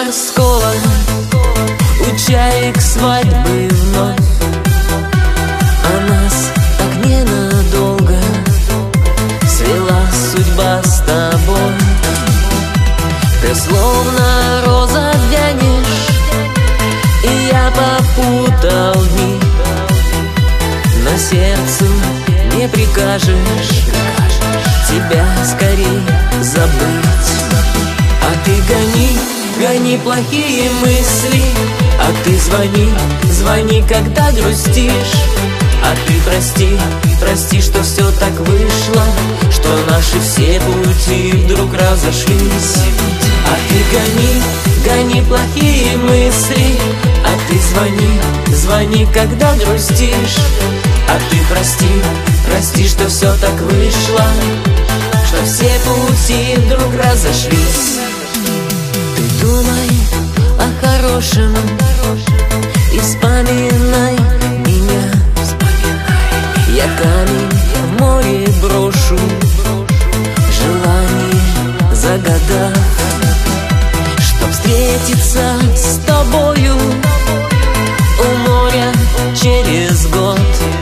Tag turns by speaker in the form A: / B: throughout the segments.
A: морского, у чаек свадьбы вновь. А нас так ненадолго свела судьба с тобой. Ты словно роза вянешь, и я попутал дни. На сердцу не прикажешь тебя скорей забыть. А ты гони, гони плохие мысли, а ты звони, звони, когда грустишь. А ты прости, прости, что все так вышло, что наши все пути вдруг разошлись. А ты гони, гони плохие мысли, а ты звони, звони, когда грустишь. А ты прости, прости, что все так вышло, что все пути вдруг разошлись. Ты думай о хорошем и вспоминай меня. Я камень в море брошу, желание загадав, чтоб встретиться с тобою у моря через год.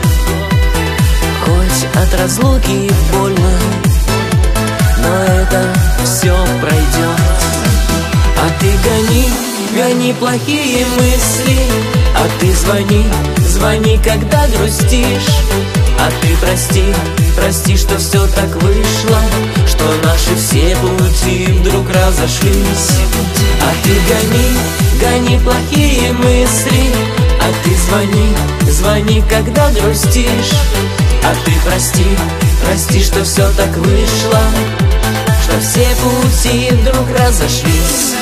A: Хоть от разлуки больно, но это все пройдет. А ты гони, гони плохие мысли, а ты звони, звони, когда грустишь. А ты прости, прости, что все так вышло, что наши все пути вдруг разошлись. А ты гони, гони плохие мысли, а ты звони, звони, когда грустишь. А ты прости, прости, что все так вышло, что все пути вдруг разошлись.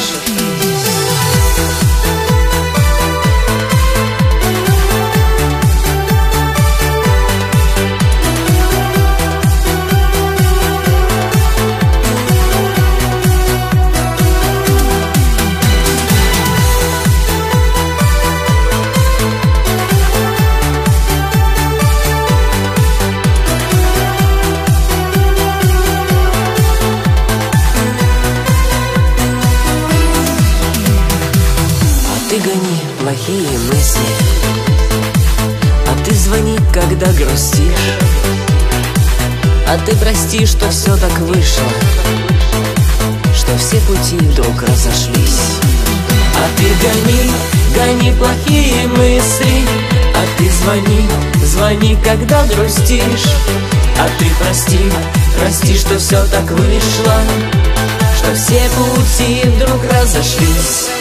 B: Ты гони плохие мысли, а ты звони, когда грустишь. А ты прости, что все так вышло, что все пути вдруг разошлись.
A: А ты гони, гони плохие мысли, а ты звони, звони, когда грустишь. А ты прости, прости, что все так вышло, что все пути вдруг разошлись.